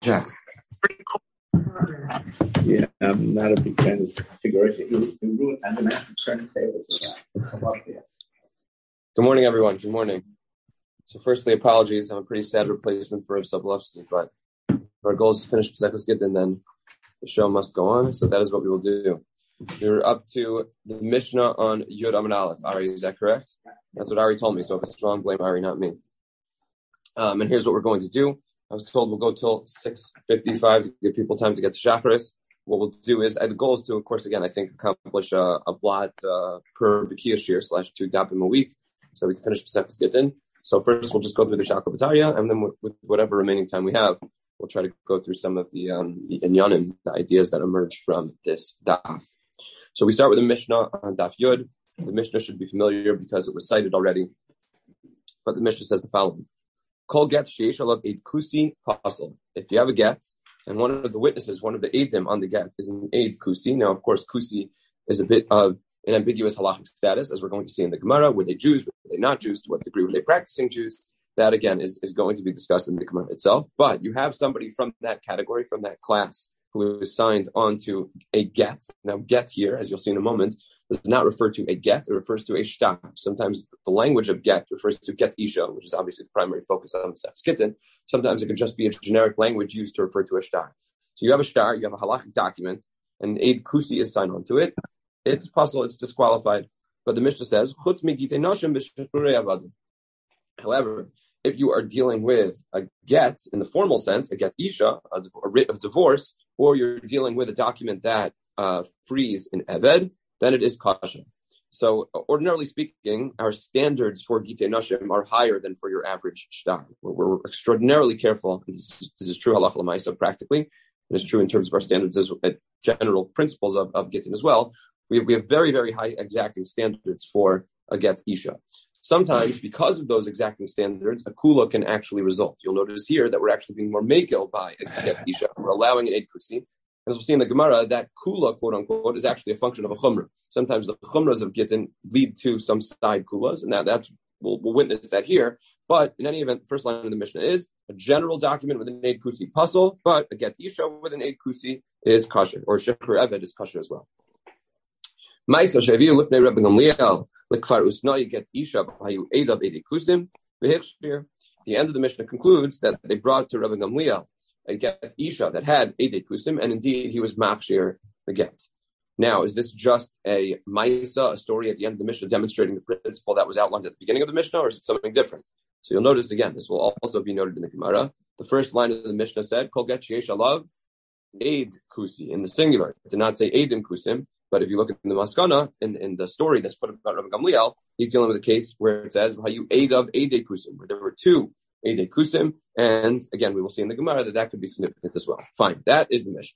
chat. Yeah, I'm not a big fan of this configuration. I'm going to have to turn the tables around. Good morning, everyone. Good morning. So firstly, apologies. I'm a pretty sad replacement for Sobolovsky, but our goal is to finish Pesachus Gittin, then the show must go on. So that is what we will do. We're up to the Mishnah on Yud Amud Aleph. Ari, is that correct? That's what Ari told me. So if it's wrong, blame Ari, not me. And here's what we're going to do. I was told we'll go till 6:55 to give people time to get to Shacharis. What we'll do is, the goal is to, of course, again, I think, accomplish a blot per B'kiyah shir / 2 dapim a week, so we can finish Pesachus Gittin. So first, we'll just go through the Shakla B'tarya, and then with whatever remaining time we have, we'll try to go through some of the inyanim, the ideas that emerge from this daf. So we start with the Mishnah on Daf Yud. The Mishnah should be familiar because it was cited already, but the Mishnah says the following. Kol get sheish alav eid kusi pasal. If you have a get, and one of the witnesses, one of the eidim on the get is an eid kusi. Now, of course, kusi is a bit of an ambiguous halachic status, as we're going to see in the Gemara. Were they Jews? Were they not Jews? To what degree were they practicing Jews? That, again, is going to be discussed in the Gemara itself. But you have somebody from that category, from that class, who is signed onto a get. Now, get here, as you'll see in a moment, does not refer to a get, it refers to a shtar. Sometimes the language of get refers to get isha, which is obviously the primary focus on the sex kitten. Sometimes it could just be a generic language used to refer to a shtar. So you have a shtar, you have a halachic document, and eid kusi is signed onto it. It's puzzle, it's disqualified. But the Mishnah says, however, if you are dealing with a get in the formal sense, a get isha, a writ of divorce, or you're dealing with a document that frees an eved, then it is kasha. So ordinarily speaking, our standards for Gitei Nashim are higher than for your average shtar. We're extraordinarily careful. This is true halacha l'maisa practically, and it's true in terms of our standards as general principles of Gittin as well. We have very, very high exacting standards for a get isha. Sometimes, because of those exacting standards, a kula can actually result. You'll notice here that we're actually being more mekel by a get isha. We're allowing an eid kusi. As we'll see in the Gemara, that kula, quote unquote, is actually a function of a chumrah. Sometimes the chumras of Gittin lead to some side kulas, and we'll witness that here. But in any event, the first line of the Mishnah is a general document with an eid kusi puzzle, but a get isha with an eid kusi is kasher, or shekher eved is kasher as well. Ma'isa she'aviu lifnei Rebbe Gamliel lekfar usnai get isha b'hayu edav eid kusim v'hichshir. The end of the Mishnah concludes that they brought to Rebbe Gamliel a get isha that had eid kusim, and indeed he was machshir the get. Now, is this just a ma'isa, a story at the end of the Mishnah demonstrating the principle that was outlined at the beginning of the Mishnah, or is it something different? So you'll notice again, this will also be noted in the Gemara. The first line of the Mishnah said, Kol get sheish alav eid kusi, in the singular. It did not say eidim kusim, but if you look at the Maskana, in the story that's put about Rabbi Gamliel, he's dealing with a case where it says, you edav eidei kusim, where there were two eidei kusim, and again, we will see in the Gemara that could be significant as well. Fine, that is the Mishnah.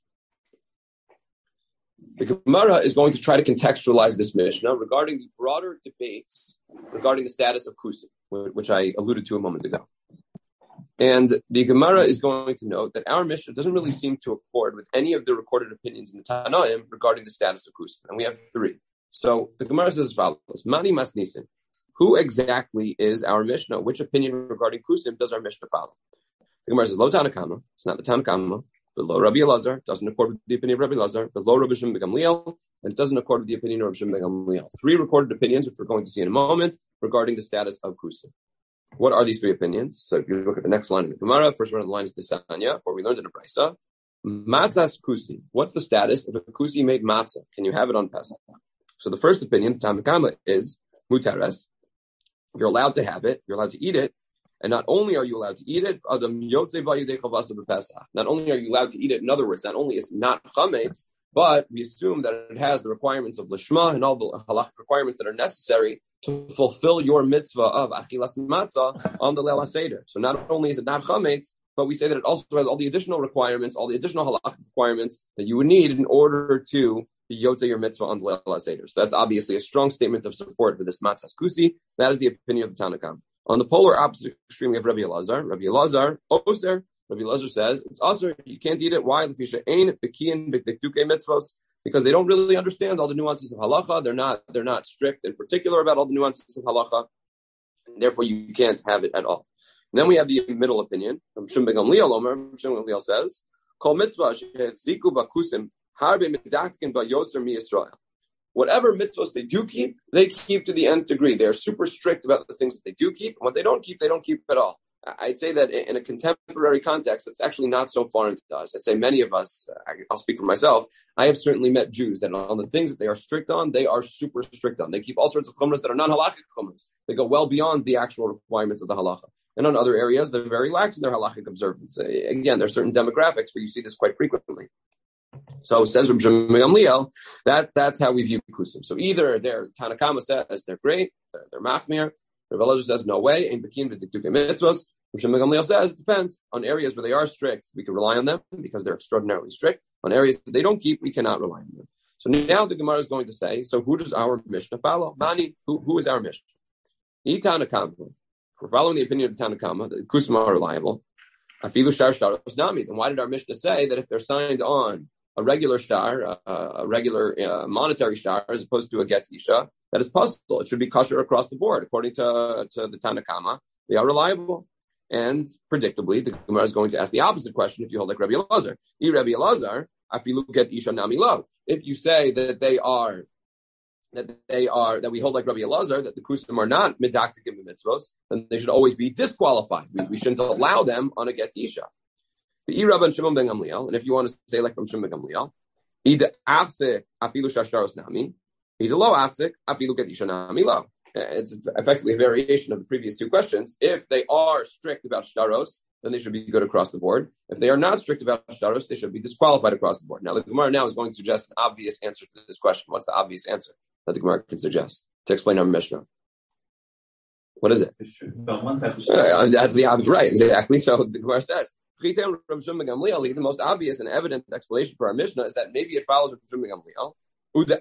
The Gemara is going to try to contextualize this Mishnah regarding the broader debate regarding the status of kusim, which I alluded to a moment ago. And the Gemara is going to note that our Mishnah doesn't really seem to accord with any of the recorded opinions in the Tanaim regarding the status of kusim. And we have three. So the Gemara says as follows, Mani Masnisin. Who exactly is our Mishnah? Which opinion regarding kusim does our Mishnah follow? The Gemara says, Lo Tanakama. It's not the Tanakama. But Lo Rabbi Elazar. Doesn't accord with the opinion of Rabbi Elazar. But Lo Rabbi Shimon ben Gamliel. And it doesn't accord with the opinion of Rabbi Shimon ben Gamliel. Three recorded opinions, which we're going to see in a moment, regarding the status of kusim. What are these three opinions? So if you look at the next line in the Gemara, first one of the lines is the Sanya, for we learned in the Brisa. Matzah's kusi. What's the status if a kusi made matzah? Can you have it on Pesach? So the first opinion, the Tanakama, is mutares. You're allowed to have it. You're allowed to eat it. And not only are you allowed to eat it, not only are you allowed to eat it, in other words, not only is it not chametz, but we assume that it has the requirements of lishma and all the halachic requirements that are necessary to fulfill your mitzvah of achilas matzah on the Leil HaSeder. So not only is it not chametz, but we say that it also has all the additional requirements, all the additional halachic requirements that you would need in order to be yotzei your mitzvah on the Leil HaSeder. So that's obviously a strong statement of support for this matzahs kusi. That is the opinion of the Tanakam. On the polar opposite extreme, we have Rabbi Elazar. Rabbi Elazar, oser. Rabbi Elazar says it's oser. You can't eat it. Why? Because they don't really understand all the nuances of halacha. They're not strict and particular about all the nuances of halacha. And therefore, you can't have it at all. And then we have the middle opinion from Shimon ben Gamliel. Shimon ben Gamliel says, "Kol mitzvah sheziku bakusim harbe medaktikin bayoser mi Yisrael." Whatever mitzvahs they do keep, they keep to the nth degree. They're super strict about the things that they do keep, and what they don't keep at all. I'd say that in a contemporary context, that's actually not so foreign to us. I'd say many of us, I'll speak for myself, I have certainly met Jews that on the things that they are strict on, they are super strict on. They keep all sorts of chumras that are non-halachic chumras. They go well beyond the actual requirements of the halacha. And on other areas, they're very lax in their halachic observance. Again, there are certain demographics where you see this quite frequently. So says Reb Shimon ben Gamliel, that's how we view kusim. So either their Tanakama says they're great, they're machmir. Reb Elazar says no way, ain't bekim v'tiktukei mitzvos. Reb Shimon ben Gamliel says it depends. On areas where they are strict, we can rely on them because they're extraordinarily strict. On areas that they don't keep, we cannot rely on them. So now the Gemara is going to say, so who does our Mishnah follow? Mani, who is our Mishnah? Tanakama. We're following the opinion of the Tanakama, the kusim are reliable. Afilu shtar shtaros nami. Then why did our Mishnah say that if they're signed on a regular shtar, a regular monetary shtar, as opposed to a get isha, that is possible? It should be kosher across the board. According to the Tanakama, they are reliable. And predictably, the Gemara is going to ask the opposite question if you hold like Rabbi Elazar. Rabbi Elazar, afilu get isha nami lo. If you say that we hold like Rabbi Elazar, that the kusim are not medaktikim mitzvos, then they should always be disqualified. We shouldn't allow them on a get isha. The Rabban Shimon ben Gamliel, and if you want to say like from Shimon ben Gamliel, ida afsik afilu shashtaros nami, ida lo afsik afilu get isha nami lo. It's effectively a variation of the previous two questions. If they are strict about shtaros, then they should be good across the board. If they are not strict about shtaros, they should be disqualified across the board. Now, the Gemara now is going to suggest an obvious answer to this question. What's the obvious answer that the Gemara can suggest to explain our Mishnah? What is it? That's the obvious, right? Exactly. So the Gemara says, the most obvious and evident explanation for our Mishnah is that maybe it follows from Shimon ben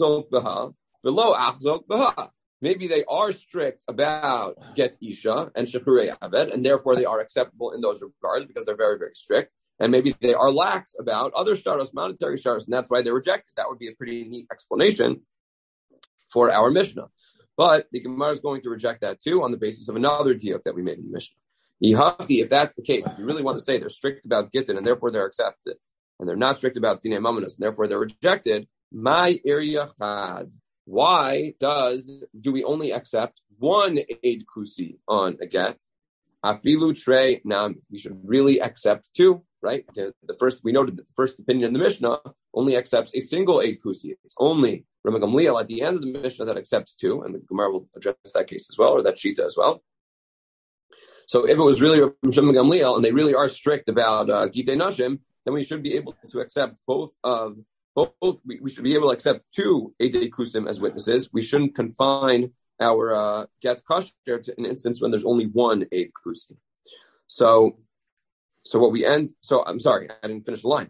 Gamliel. Maybe they are strict about get isha and shechurei aved, and therefore they are acceptable in those regards because they're very, very strict. And maybe they are lax about other shtaros, monetary shtaros, and that's why they're rejected. That would be a pretty neat explanation for our Mishnah. But the Gemara is going to reject that too on the basis of another diuk that we made in the Mishnah. If that's the case, if you really want to say they're strict about gittin and therefore they're accepted, and they're not strict about dinei mamonos and therefore they're rejected, my area chad. Why do we only accept one eid kusi on a get? Afilu trei nam. We should really accept two, right? We noted that the first opinion in the Mishnah only accepts a single eid kusi. It's only Reb Gamliel at the end of the Mishnah that accepts two, and the Gemara will address that case as well, or that shita as well. So if it was really Reb Gamliel and they really are strict about gitei nashim, then we should be able to accept both. We should be able to accept two Eidei Kusim as witnesses. We shouldn't confine our get kosher to an instance when there's only one Eid Kusim. So I'm sorry, I didn't finish the line.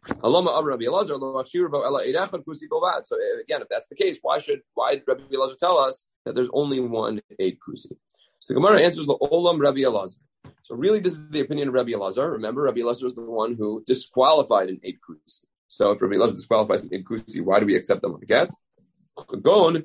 So again, if that's the case, why did Rabbi Elazar tell us that there's only one Eid Kusim? So the Gemara answers the Olam Rabbi Elazar. So really, this is the opinion of Rabbi Elazar. Remember, Rabbi Elazar is the one who disqualified an Eid Kusim. So if Rabbi Elazar disqualifies an Eid Kusi, why do we accept them on the get? The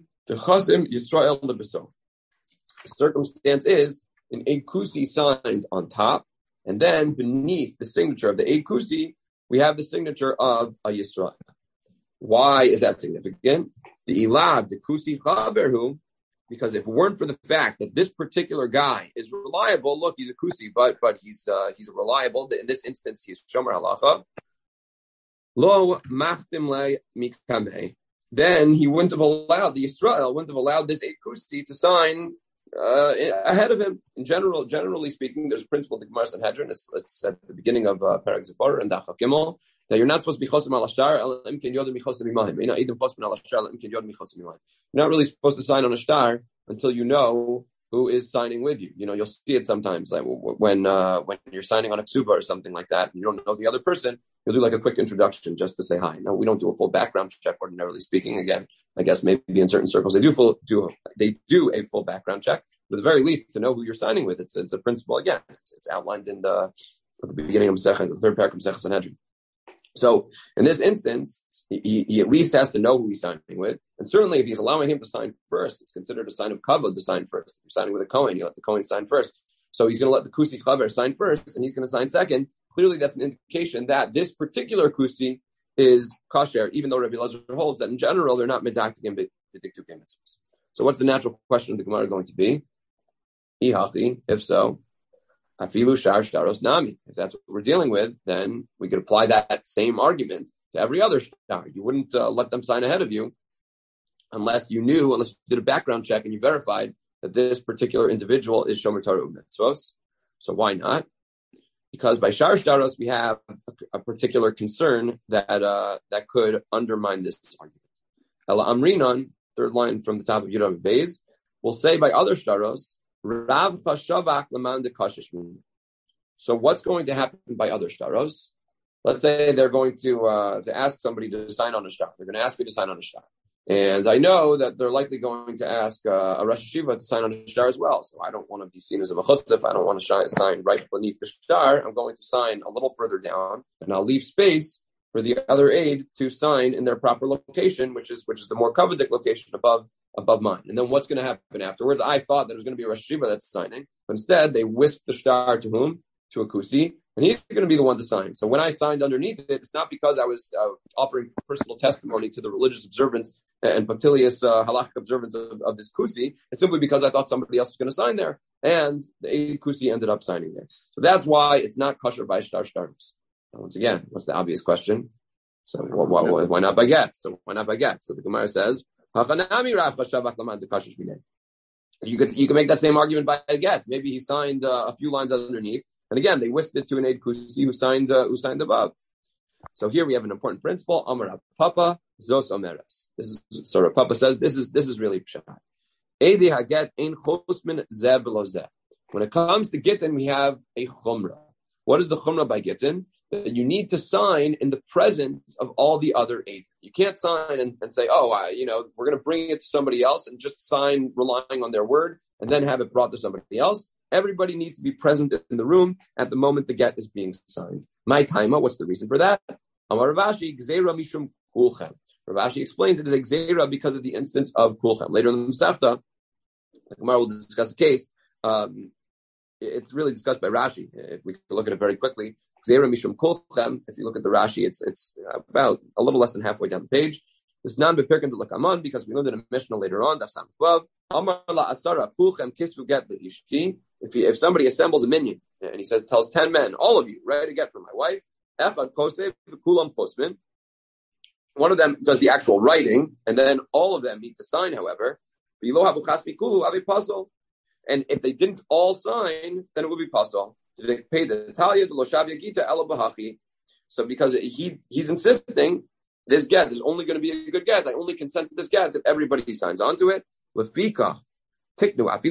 circumstance is an Eid Kusi signed on top, and then beneath the signature of the Eid Kusi, we have the signature of a Yisrael. Why is that significant? The Ilav, the Kusi Chaberhu, because if it weren't for the fact that this particular guy is reliable, look, he's a Kusi, but he's a reliable. In this instance, he's Shomer Halacha. Lo machtim le mikameh. Then he wouldn't have allowed this Eid Kusi to sign ahead of him. In generally speaking, there's a principle in the Gemara Sanhedrin. It's at the beginning of Perek Zipor and Daf Gimel that you're not supposed to be chosim al shtar elim ken yodem michosim imayim. You're not really supposed to sign on a shtar until you know who is signing with you. You'll see it sometimes, like when you're signing on a ksuba or something like that, and you don't know the other person. You'll do like a quick introduction just to say hi. No, we don't do a full background check, ordinarily speaking. Again, I guess maybe in certain circles they do a full background check. But at the very least, to know who you're signing with, it's a principle. Again, it's outlined at the beginning of the third paragraph of Masechah Sanhedrin. So in this instance, he at least has to know who he's signing with. And certainly if he's allowing him to sign first, it's considered a sign of kavod to sign first. If you're signing with a Kohen, you let the Kohen sign first. So he's going to let the Kusi Chaver sign first, and he's going to sign second. Clearly, that's an indication that this particular Kusi is kosher, even though Rabbi Elazar holds that in general they're not medactic and b'diktuk mitzvahs. So what's the natural question of the Gemara going to be? Ihachi, if so, afilu shar shtaros nami. If that's what we're dealing with, then we could apply that same argument to every other shtar. You wouldn't let them sign ahead of you unless you did a background check and you verified that this particular individual is shomer Torah u'mitzvos. So why not? Because by shar shtaros we have a particular concern that could undermine this argument. Ela amrinon, third line from the top of Yudam Beis, will say by other shtaros, Rav chashavak leman de kashish. So what's going to happen by other shtaros? Let's say they're going to ask somebody to sign on a shtar. They're going to ask me to sign on a shtar. And I know that they're likely going to ask a Rosh Hashiva to sign on a shtar as well. So I don't want to be seen as a mechutzef. I don't want to sign right beneath the shtar. I'm going to sign a little further down, and I'll leave space for the other aide to sign in their proper location, which is the more coveted location above mine. And then what's going to happen afterwards? I thought that it was going to be a Rosh Hashiva that's signing, but instead they whisked the shtar to whom? To a Kusi, and he's going to be the one to sign. So when I signed underneath it, it's not because I was offering personal testimony to the religious observance and punctilious halachic observance of this Kusi. It's simply because I thought somebody else was going to sign there, and the aide Kusi ended up signing there. So that's why it's not kosher by shtar-shtaros. Once again, what's the obvious question? So why not by get? So why not by get? So the Gemara says, you can make that same argument by a get. Maybe he signed a few lines underneath, and again they whisked it to an aid kusi who signed above. So here we have an important principle. Amar Papa zos omeres. This is so Rav Papa says this is really pshat. Eidi haget ein chosmin zeh below zeh. When it comes to gittin, we have a chumrah. What is the chumrah by gittin? That you need to sign in the presence of all the other eight. You can't sign and say, we're going to bring it to somebody else and just sign relying on their word and then have it brought to somebody else. Everybody needs to be present in the room at the moment the get is being signed. My taima, what's the reason for that? Amar Rav Ashi, gzeira mishum kulchem. Rav Ashi explains it is a gzeira because of the instance of kulchem. Later in the Masechta, the Gemara will discuss the case. It's really discussed by Rashi. If we look at it very quickly, gzeira mishum kulchem. If you look at the Rashi, it's about a little less than halfway down the page. This non bepirkin to lakaman because we learned in a Mishnah later on. Daf Samach Vav. Amar la asara kulchem kisvu get the ishki. If somebody assembles a minion and he tells 10 men, all of you, ready to get for my wife, echad kosev kulam chosmin. One of them does the actual writing, and then all of them need to sign. However, and if they didn't all sign, then it would be pasal. They pay the talia, the loshavia gita, ela bahachi. So because he's insisting, this get is only going to be a good get. I only consent to this get if everybody signs onto it. Lefika. Because of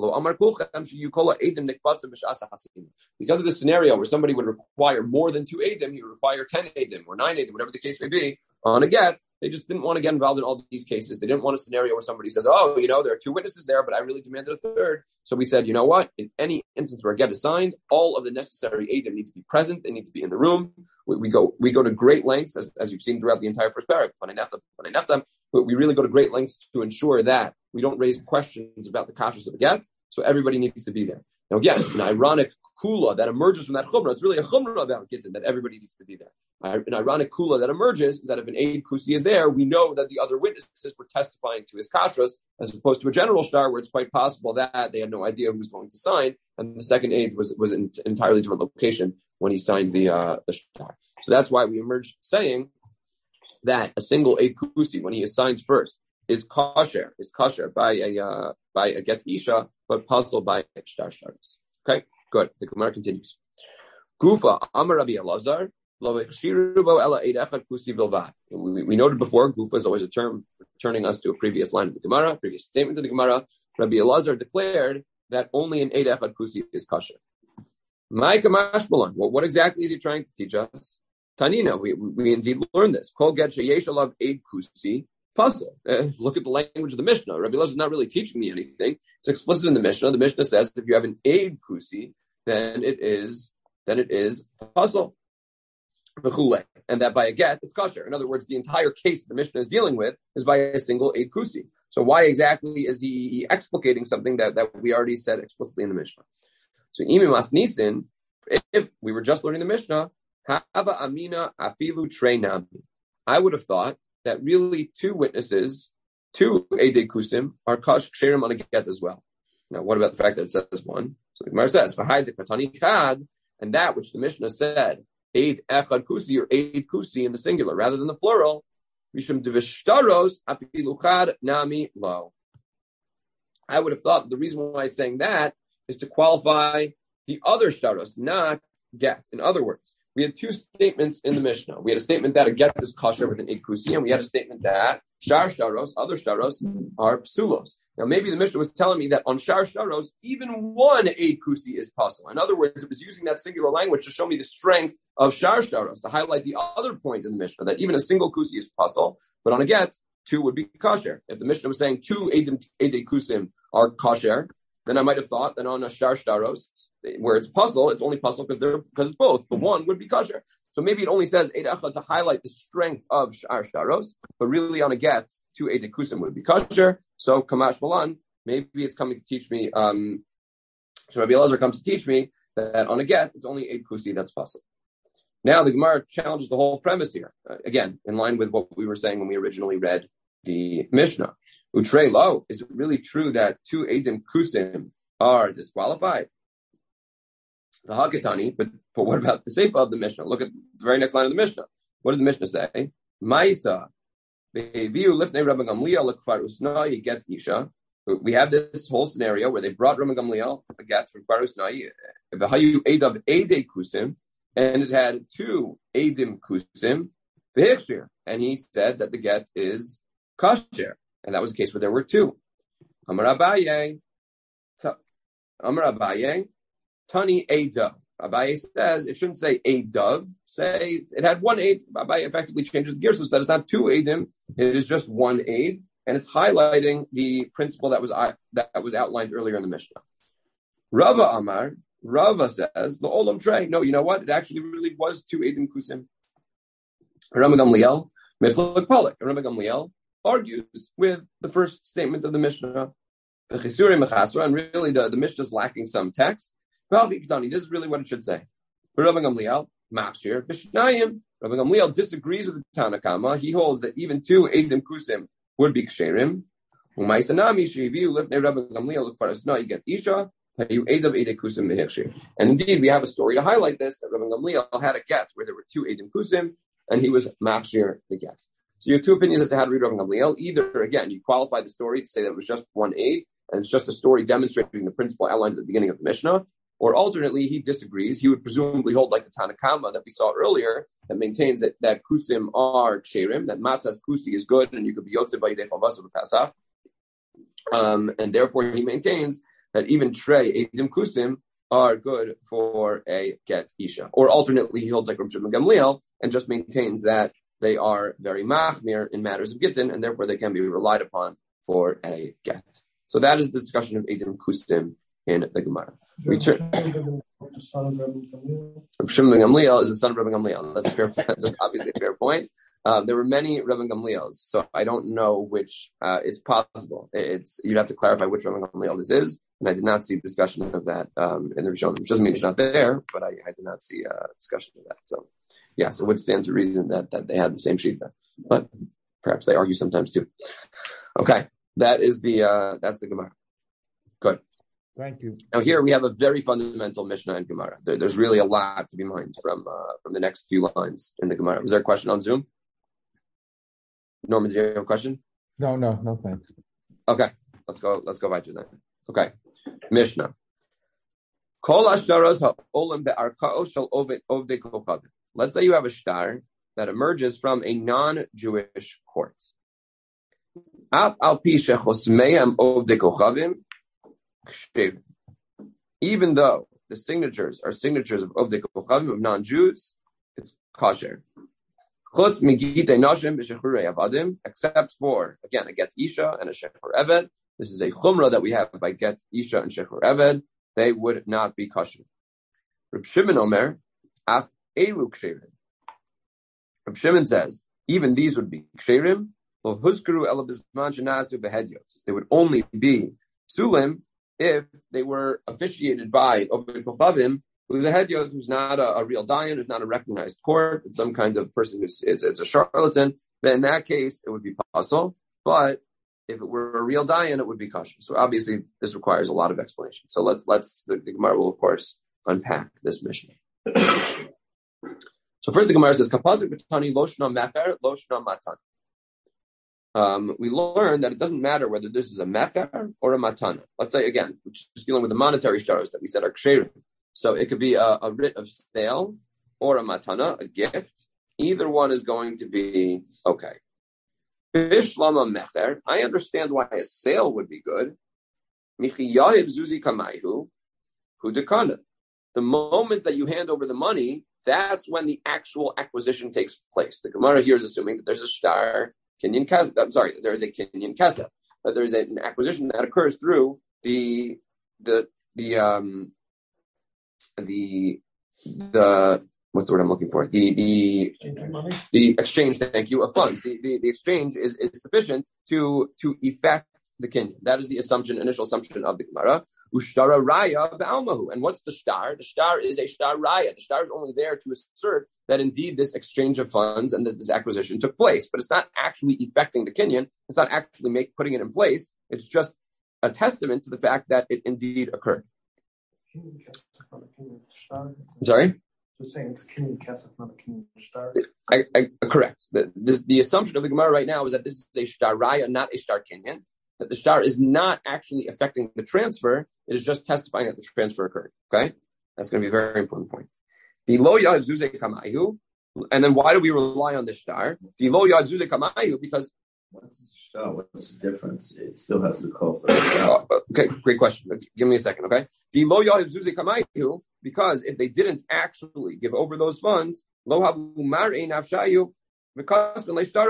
the scenario where somebody would require more than 2 edim, he would require 10 edim or 9 edim, whatever the case may be, on a get. They just didn't want to get involved in all these cases. They didn't want a scenario where somebody says, there are 2 witnesses there, but I really demanded a third. So we said, you know what? In any instance where a get is signed, all of the necessary edim need to be present. They need to be in the room. We go to great lengths, as you've seen throughout the entire first paragraph. We really go to great lengths to ensure that we don't raise questions about the kashrus of the get. So everybody needs to be there. Now again, an ironic kula that emerges from that chumrah, it's really a chumrah about gittin, that everybody needs to be there. An ironic kula that emerges is that if an aid kusi is there, we know that the other witnesses were testifying to his kashrus, as opposed to a general shtar where it's quite possible that they had no idea who was going to sign, and the second aid was in an entirely different location when he signed the shtar. So that's why we emerged saying that a single aid kusi, when he is signed first, is kosher by a get isha, but puzzle by shtar shtaros. Okay, good. The Gemara continues. Gufa Amar Rabbi Elazar lo echshiru bo ela eid echad kusi bilvad. We noted before, Gufa is always a term returning us to a previous line of the Gemara, previous statement of the Gemara. Rabbi Elazar declared that only an eid echad kusi is kosher. Ma'ika mashmalon. Well, what exactly is he trying to teach us? Tanina, we indeed learned this. Kol get sheyesh alav eid kusi. Puzzle. Look at the language of the Mishnah. Rabbi Elazar is not really teaching me anything. It's explicit in the Mishnah. The Mishnah says if you have an aid kusi, then it is puzzle. And that by a get, it's kosher. In other words, the entire case the Mishnah is dealing with is by a single aid kusi. So why exactly is he explicating something that we already said explicitly in the Mishnah? So imi masnisin, if we were just learning the Mishnah, hava amina afilu trei nami, I would have thought that really two witnesses, two Eidei Kusim, are ksherim on a get as well. Now, what about the fact that it says one? So the Gemara says, "V'hai dekatani chad," and that which the Mishnah said, Eid echad kusi or Eid kusi in the singular rather than the plural, mishum devishtaros afilu chad nami lo. I would have thought the reason why it's saying that is to qualify the other shtaros, not get. In other words, we had two statements in the Mishnah. We had a statement that a get is kosher with an Eid kusi, and we had a statement that shar shtaros, other shtaros, are psulos. Now, maybe the Mishnah was telling me that on shar shtaros, even one Eid kusi is possible. In other words, it was using that singular language to show me the strength of shar shtaros, to highlight the other point in the Mishnah, that even a single kusi is possible, but on a get, two would be kosher. If the Mishnah was saying two Eidei kusim are kosher, then I might have thought that on a shar shtaros, where it's puzzle, it's only puzzle because it's both. The one would be kosher. So maybe it only says Eid Echad to highlight the strength of shar shtaros, but really on a get, two Eidei kusim would be kosher. So Kamash Malan, maybe it's coming to teach me. So Rabbi Elazar comes to teach me that on a get, it's only Eid kusi that's possible. Now the Gemara challenges the whole premise here, again in line with what we were saying when we originally read the Mishnah. Utrei lo, is it really true that two Eidim Kusim are disqualified? The Hakatani, but what about the Seifa of the Mishnah? Look at the very next line of the Mishnah. What does the Mishnah say? Ma'isa, be'eviu lifnei Rabbi Gamliel lekfar usnai get isha. We have this whole scenario where they brought Rabbi Gamliel a get from Kfar Usnai, v'hayu eidav Eidei Kusim, and it had two Eidim Kusim, v'hikshir, and he said that the get is kosher. And that was the case where there were two. Amar Abaye, Tani Eidav. Abaye says it shouldn't say Eidav. Say it had one Eid. Abaye effectively changes the gear so that it's not two Eidim. It is just one Eid, and it's highlighting the principle that was outlined earlier in the Mishnah. Rava Amar. Rava says the Olam Trey. No, you know what? It actually really was two Eidim Kusim. Rabbi Gamliel Mitluk Polak. Rabbi Gamliel argues with the first statement of the Mishnah. And really the Mishnah is lacking some text. This is really what it should say. Rabbi Gamliel, Machshir, Bishnayim. Rabbi Gamliel disagrees with the Tanakama. He holds that even two Eidim Kusim would be Ksherim. And indeed, we have a story to highlight this, that Rabbi Gamliel had a get where there were two Eidim Kusim, and he was Machshir the get. So you have two opinions as to how to read Rabbi Gamliel. Either, again, you qualify the story to say that it was just one aid, and it's just a story demonstrating the principle outlined at the beginning of the Mishnah, or alternately, he disagrees. He would presumably hold like the Tanakama that we saw earlier, that maintains that Kusim are Ksherim, that Matzah's Kusi is good, and you could be Yotzei B'yidei Chavas of Pesach. And therefore, he maintains that even Trey, Eidim Kusim, are good for a get Isha. Or alternately, he holds like Rabbi Shimon Gamliel, and just maintains that they are very machmir in matters of gittin, and therefore they can be relied upon for a get. So that is the discussion of Eidim Kusim in the Gemara. Rabbi Shimon Gamliel is the son of Rabbi Gamliel. That's obviously a fair point. There were many Rabbi Gamliels, so I don't know which. It's possible. You'd have to clarify which Rabbi Gamliel this is, and I did not see discussion of that in the Rishon, which doesn't mean it's not there, but I did not see a discussion of that. So, yes, it would stand to reason that they had the same shita, but perhaps they argue sometimes too. Okay, that's the Gemara. Good. Thank you. Now here we have a very fundamental Mishnah and Gemara. There's really a lot to be mined from the next few lines in the Gemara. Was there a question on Zoom? Norman, do you have a question? No, thanks. Okay, let's go right to that. Okay, Mishnah. Kol ashtaros ha'olam be'arka'o shel ovdei kochavim. Let's say you have a shtar that emerges from a non-Jewish court. Av al pi shechosmeim ovdei kochavim. Even though the signatures are signatures of Ovdei Kochavim, of non-Jews, it's kosher. Except for, again, a get Isha and a Shechor Eved. This is a chumrah that we have by get Isha and Shechor Eved. They would not be kosher. Reb Shimon Omer, af elu ksherim. Reb Shimon says, even these would be ksherim. They would only be sulim if they were officiated by Oved Kochavim, who's a hedyot, who's not a real dayan, who's not a recognized court, it's some kind of person it's a charlatan, then in that case it would be possible. But if it were a real dayan, it would be kosher. So obviously this requires a lot of explanation. So the Gemara will of course unpack this mission. So first the Gemara says, Kapazik b'tani loshna mecher, loshna matan. We learned that it doesn't matter whether this is a mecher or a matana. Let's say, again, we're just dealing with the monetary shtaros that we said are ksherim. So it could be a writ of sale or a matana, a gift. Either one is going to be okay. Bishlama mecher, I understand why a sale would be good. Michi yahib zuzi kamayhu, hu dekana. The moment that you hand over the money, that's when the actual acquisition takes place. The Gemara here is assuming that there's a shtar kinyan kesef. I'm sorry, there is a kinyan kesef, that there is an acquisition that occurs through the what's the word I'm looking for? The exchange, thank you, of funds. The exchange is sufficient to effect the kinyan. That is the initial assumption of the Gemara. Ushtara raya ba'almahu. And what's the shtar? The shtar is a shtar raya. The shtar is only there to assert that indeed this exchange of funds and that this acquisition took place. But it's not actually effecting the kinyan. It's not actually putting it in place. It's just a testament to the fact that it indeed occurred. I'm sorry? You're saying it's kinyan kesef, not a kinyan shtar? Correct. The assumption of the Gemara right now is that this is a shtar raya, not a shtar kinyan. That the shtar is not actually affecting the transfer. It is just testifying that the transfer occurred. Okay? That's going to be a very important point. The lo yad zuze kamayu. And then why do we rely on the shtar? The lo yad zuze kamayu, because what's the shtar? What's the difference? It still has to call for it. Okay, great question. Give me a second, okay? The lo yad zuze kamayu, because if they didn't actually give over those funds, lo havu mar'e nafshayu because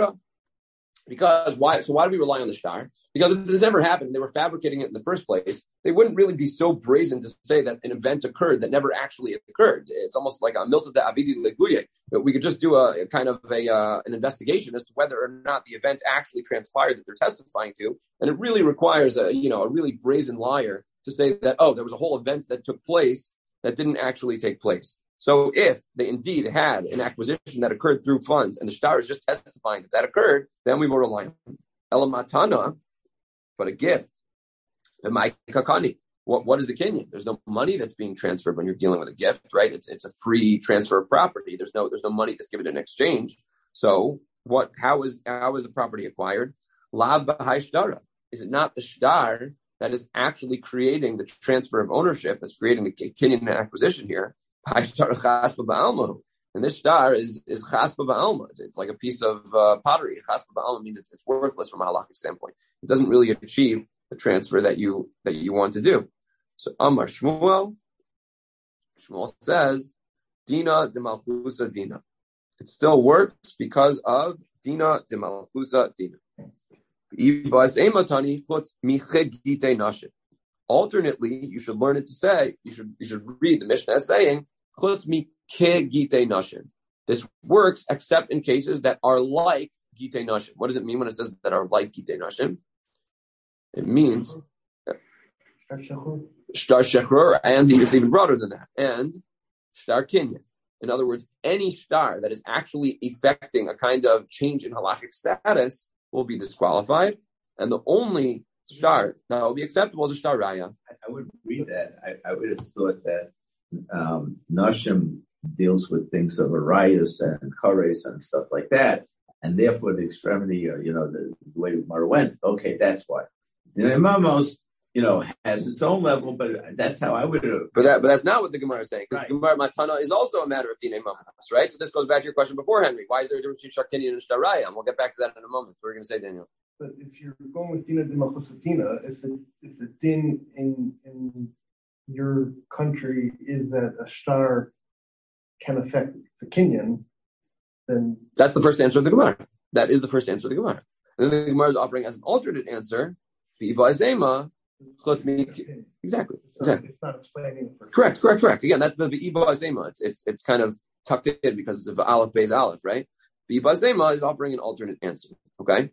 why? So why do we rely on the shtar? Because if this never happened, they were fabricating it in the first place, they wouldn't really be so brazen to say that an event occurred that never actually occurred. It's almost like a milsa de avidi leguye. We could just do a kind of an investigation as to whether or not the event actually transpired that they're testifying to. And it really requires a really brazen liar to say that, there was a whole event that took place that didn't actually take place. So if they indeed had an acquisition that occurred through funds and the shtar is just testifying that occurred, then we will rely on elamatana. But a gift, the ma'ikakani. What is the kinyan? There's no money that's being transferred when you're dealing with a gift, right? It's a free transfer of property. There's no money that's given in exchange. So how is the property acquired? La b'hai shtara. Is it not the shtar that is actually creating the transfer of ownership, that's creating the kinyan acquisition here? B'hai shtara chaspa ba'alma. And this shtar is chaspa ba'alma. It's like a piece of pottery. Chaspa ba'alma means it's worthless from a halachic standpoint. It doesn't really achieve the transfer that you want to do. So Amar Shmuel says, Dina de Malchusa Dina. It still works because of Dina de Malchusa Dina. Alternately, you should learn it to say, you should read the Mishnah as saying, this works except in cases that are like Gitei Nashim. What does it mean when it says that are like Gitei Nashim? It means Shtar Shechrur, and it's even broader than that, and Shtar Kinyan. In other words, any shtar that is actually effecting a kind of change in halachic status will be disqualified, and the only shtar that will be acceptable is a shtar raya. I would read that. I would have thought that Nashim deals with things of arayos and chores and stuff like that, and therefore the extremity, the way Mara went. Okay, that's why. The Imamos, has its own level, but that's how I would have. But that's not what the Gemara is saying, because right. The Gemara Matana is also a matter of Dinei Mamos, right? So this goes back to your question before, Henry. Why is there a difference between Shtar Kinyan and Shtar Raya? And we'll get back to that in a moment. What are you going to say, Daniel? But if you're going with Dina de Malchusa Dina, if the din in your country is that a shtar can affect the Kinyan, then that's the first answer of the Gemara. That is the first answer of the Gemara. And then the Gemara is offering as an alternate answer, Exactly. It's not explaining. Correct. Again, that's the Iba Zema. It's kind of tucked in because it's of Aleph Beis Aleph, right? The Iba Zema is offering an alternate answer. Okay.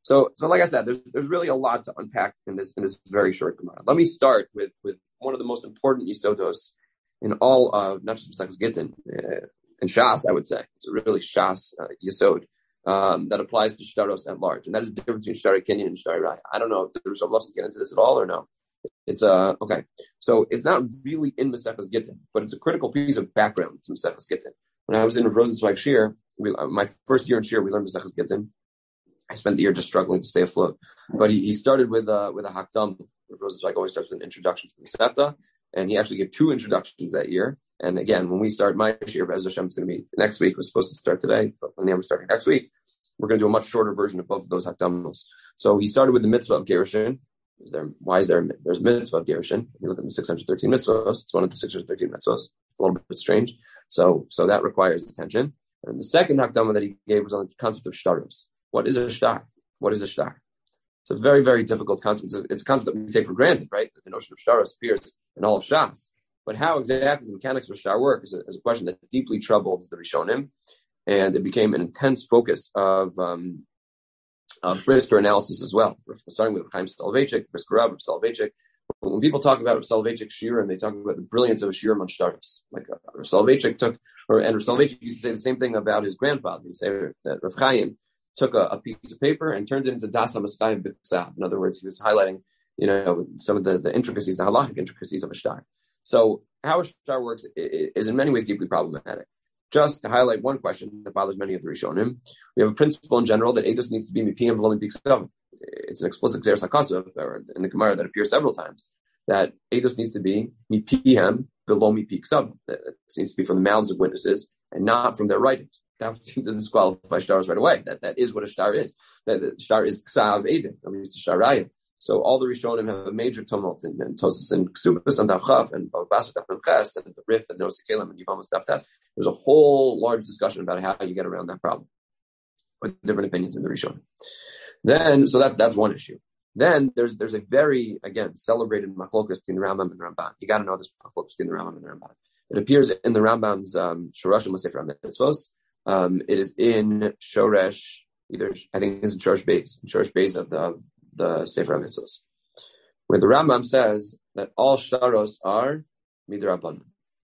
So like I said, there's really a lot to unpack in this very short Gemara. Let me start with one of the most important yisodos in all of not just Masechus Gittin, in Shas, I would say. It's a really Shas yisod that applies to shtaros at large, and that is the difference between shtar kinyan and shtar raya. I don't know if the Rosh loves to get into this at all or no. It's okay. So it's not really in Masechus Gittin, but it's a critical piece of background to Masechus Gittin. When I was in Rosenzweig Shir, my first year in Shir, we learned Masechus Gittin. I spent the year just struggling to stay afloat. But he started with a Hakdam. Rosenzweig always starts with an introduction to the Masechta, and he actually gave 2 introductions that year. And again, when we start my Shir, Be'ez Hashem, it's going to be next week. We're supposed to start today, but when we're starting next week, we're going to do a much shorter version of both of those Hakdamos. So he started with the mitzvah of Gerushin. There's a mitzvah of Gerushin. If you look at the 613 mitzvahs, it's one of the 613 mitzvahs. A little bit strange. So that requires attention. And the second Hakdama that he gave was on the concept of shtaros. What is a shtar? What is a shtar? It's a very, very difficult concept. It's a concept that we take for granted, right? The notion of shtaros appears in all of Shas. But how exactly the mechanics of shtar work is a question that deeply troubled the Rishonim, and it became an intense focus of Brisker analysis as well. Starting with Chaim Soloveitchik, Brisker Rav Soloveitchik. When people talk about Soloveitchik Shir, and they talk about the brilliance of a Shir on shtaros, like Soloveitchik Soloveitchik used to say the same thing about his grandfather. He said that Rav Chaim took a piece of paper and turned it into Das HaMaskayim B'Ksav. In other words, he was highlighting, some of the intricacies, the halachic intricacies of a shtar. So how a shtar works is in many ways deeply problematic. Just to highlight one question that bothers many of the Rishonim, we have a principle in general that Eidos needs to be Mipiyim V'lo Mipiksav. It's an explicit Xeris HaKasav, or in the Gemara that appears several times, that Eidos needs to be Mipiyim V'lo Mipiksav. It needs to be from the mouths of witnesses and not from their writings. That would seem to disqualify shtaros right away. That is what a shtar is. That shtar is ksav edim, at least a shtar raya. So all the Rishonim have a major tumult in Tosas and Ksubas and Davchav and Babas and Ches and the Rif and Nosei Kelim and Yevamos Daf. There's a whole large discussion about how you get around that problem with different opinions in the Rishonim. Then, so that's one issue. Then there's a very, again, celebrated machlokas between the Rambam and the Ramban. You got to know this machlokas between the Rambam and the Ramban. It appears in the Rambam's Shorashim L'Sefer HaMitzvos. It is in Shoresh, I think it's in Shoresh Beis of the Sefer HaMitzvos, where the Rambam says that all shtaros are midrabanan.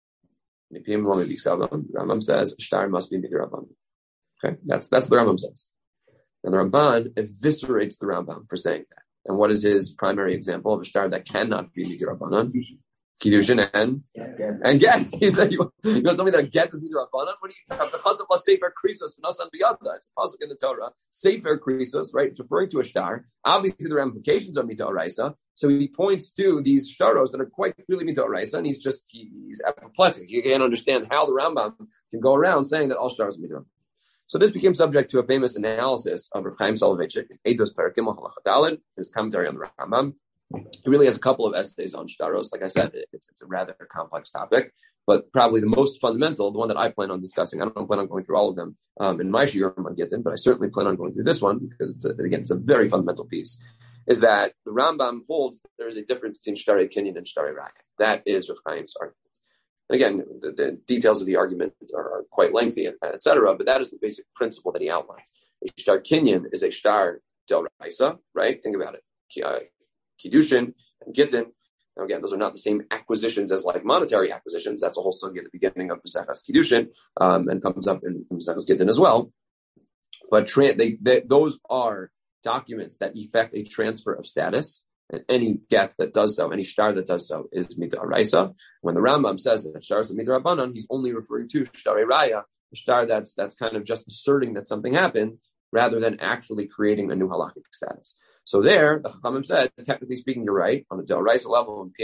Rambam says shtar must be midrabanan. Okay, that's what the Rambam says. And the Ramban eviscerates the Rambam for saying that. And what is his primary example of a shtar that cannot be midrabanan? Kiddushin and get. He said, "You going to tell me that get is midrabanan? What do you talk about? Sefer krisos v'nasan biyada." It's a pasuk in the Torah. Sefer krisos, right? It's referring to a shtar. Obviously, the ramifications are mitaoraisa. So he points to these shtaros that are quite clearly mitaoraisa, and he's apoplectic. You can't understand how the Rambam can go around saying that all shtaros are mitaoraisa. So this became subject to a famous analysis of Rav Chaim Soloveitchik in Eidos Parakim Halacha Daled, his commentary on the Rambam. He really has a couple of essays on shtaros. Like I said, it's a rather complex topic, but probably the most fundamental, the one that I plan on discussing. I don't plan on going through all of them in my shiur on Gittin, but I certainly plan on going through this one because it's a very fundamental piece. Is that the Rambam holds there is a difference between shtarei kinyan and shtarei raya. That is Rav Chaim's argument. And again, the details of the argument are quite lengthy, etc. But that is the basic principle that he outlines. A shtar kinyan is a shtar del raisa, right? Think about it. Kiddushin and Gittin. Now again, those are not the same acquisitions as like monetary acquisitions. That's a whole sugya at the beginning of Maseches Kiddushin and comes up in Maseches Gittin as well. But those are documents that effect a transfer of status, and any get that does so, any shtar that does so, is mid'araisa. When the Rambam says that shtar is midrabanan, he's only referring to shtarei raya, a shtar that's kind of just asserting that something happened, rather than actually creating a new halachic status. So there, the Chachamim said, technically speaking, you're right. On a D'Oraisa level, on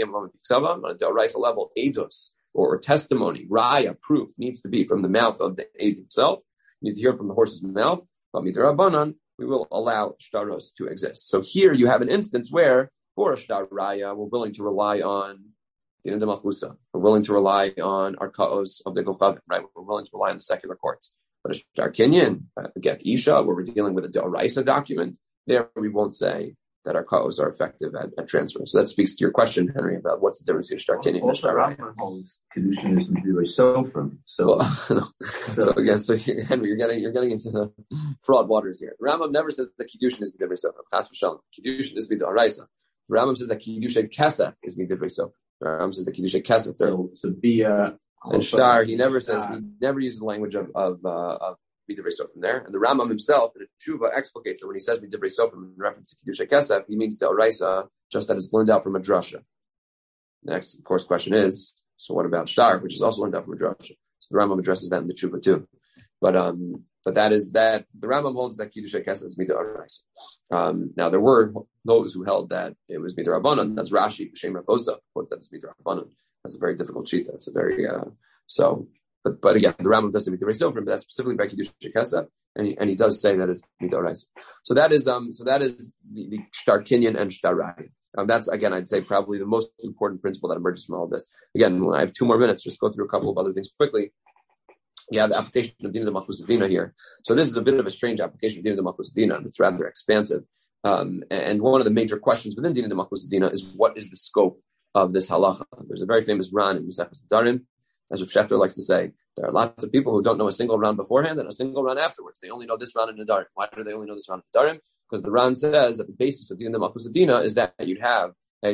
a D'Oraisa level, eidos, or testimony, raya, proof, needs to be from the mouth of the eid himself. You need to hear it from the horse's mouth. But midrabanan, we will allow shtaros to exist. So here you have an instance where, for a shtar raya, we're willing to rely on Dinah de Malchusa. We're willing to rely on arkaos of the Gochavim, right? We're willing to rely on the secular courts. But a shtar kinyan, get isha, where we're dealing with a D'Oraisa document, there we won't say that our kaos are effective at transferring. So that speaks to your question, Henry, about what's the difference between shtar kinyan and shtar raya. Rambam holds kedushin is midivay sofrim. So again, Henry, you're getting into the fraud waters here. Rambam never says that kiddushin is midivay sofrim. Chas v'shalom. Kiddushin is midaraisa. Rambam says that kiddushin kesef is midivay sofrim. Rambam says that kiddushin kesef. So bia and shtar. He never says. He never uses the language of Midivrei Sofrim there. And the Rambam himself in a Tshuva explicates that when he says Midivrei Sofrim in reference to Kiddushay Kesef, he means the Oraisa, just that it's learned out from a drasha. The next, of course, question is, so what about Shtar, which is also learned out from a drasha? So the Rambam addresses that in the Tshuva too. But that is that the Rambam holds that Kiddushay Kesef is Midah Oraisa. Now there were those who held that it was Midah Rabbanan. That's Rashi, B'Shem Raposa, quotes that it's Midah Rabbanan. That's a very difficult sheet. That's a very But again, the Rambam does say Midivrei Sofrim, but that's specifically by Kiddushay Kesef, and he does say that it's Midoraisa. So that is the Shtar Kinyan and Shtar Raya. That's again, I'd say probably the most important principle that emerges from all of this. Again, when I have 2 more minutes, just go through a couple of other things quickly. Yeah, the application of Dina de Malchus Adina here. So this is a bit of a strange application of Dina de Malchus Adina, and it's rather expansive. And one of the major questions within Dina de Malchus Adina is what is the scope of this halacha? There's a very famous Ran in Maseches Nedarim. As Rav Shechter likes to say, there are lots of people who don't know a single Ran beforehand and a single Ran afterwards. They only know this Ran in Nedarim. Why do they only know this Ran in Nedarim? Because the Ran says that the basis of Dina de Malchus Adina is that you'd have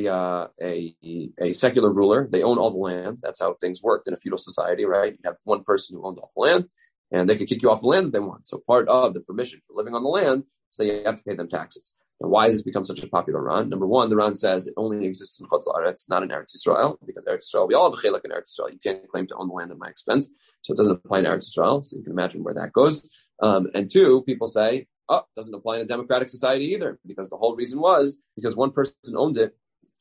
a secular ruler. They own all the land. That's how things worked in a feudal society, right? You have one person who owned all the land, and they could kick you off the land if they want. So part of the permission for living on the land is that you have to pay them taxes. Now, why has this become such a popular Ran? Number one, the Ran says it only exists in Chutz La'aretz, not in Eretz Yisrael, because Eretz Yisrael, we all have a chelek in Eretz Yisrael. You can't claim to own the land at my expense, so it doesn't apply in Eretz Yisrael. So you can imagine where that goes. And two, people say, it doesn't apply in a democratic society either, because the whole reason was because one person owned the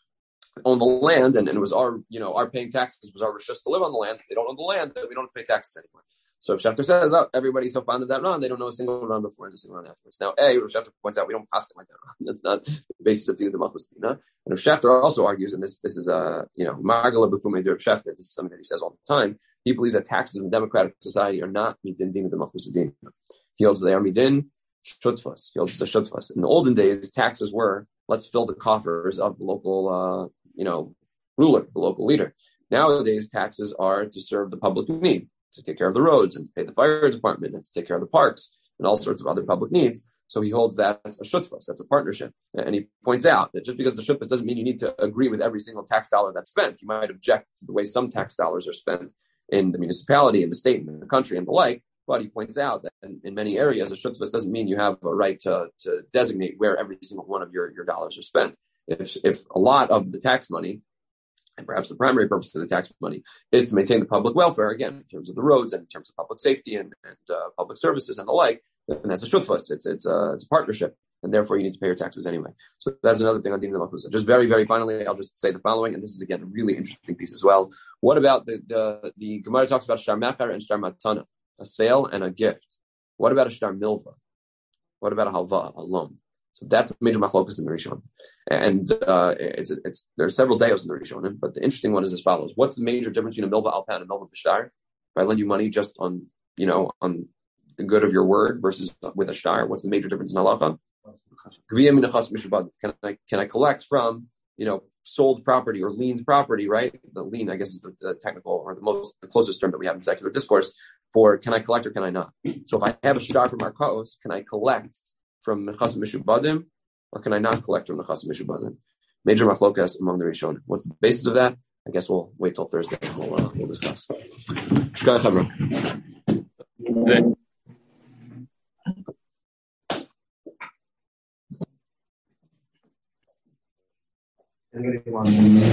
land, and it was our paying taxes was our rishus to live on the land. If they don't own the land, then we don't have to pay taxes anymore. So if Shechter says, everybody's so fond of that Ran, they don't know a single Ran before and a single Ran afterwards. Now, Rav Shechter points out we don't pass it like that Ran. That's not the basis of Dina de Malchus Adina. And Rav Shechter also argues, and this is Margala B'Fumei Rav Shechter, this is something that he says all the time, he believes that taxes in a democratic society are not midin Dina de Malchus Adina. He holds they are midin shutfas. He holds it's a shutfas. In the olden days, taxes were, let's fill the coffers of the local, ruler, the local leader. Nowadays, taxes are to serve the public need, to take care of the roads and to pay the fire department and to take care of the parks and all sorts of other public needs. So he holds that as a shutfas, that's a partnership. And he points out that just because the shutfas doesn't mean you need to agree with every single tax dollar that's spent. You might object to the way some tax dollars are spent in the municipality, in the state, in the country, and the like. But he points out that in many areas, a shutfas doesn't mean you have a right to designate where every single one of your dollars are spent. If a lot of the tax money, and perhaps the primary purpose of the tax money, is to maintain the public welfare, again, in terms of the roads and in terms of public safety and public services and the like, then that's a shutfas. It's a partnership, and therefore you need to pay your taxes anyway. So that's another thing on Dina de Malchus. Just very, very finally, I'll just say the following, and this is, again, a really interesting piece as well. What about the Gemara talks about shtar machar and shtar matana, a sale and a gift. What about a shtar milva? What about a halva, a loan? So that's a major machlokus in the Rishon. And there are several deos in the Rishonim, but the interesting one is as follows. What's the major difference between a milva alpan and a milva b'shtar? If I lend you money just on the good of your word versus with a shtar, what's the major difference in halacha? Can I collect from, sold property or liened property, right? The lien, I guess, is the technical or the closest term that we have in secular discourse for can I collect or can I not? So if I have a shtar from Markos, can I collect from Nechasim Mishubadim, or can I not collect from Nechasim Mishubadim? Major machlokas among the Rishon. What's the basis of that? I guess we'll wait till Thursday and we'll discuss. Shkaya Chavra.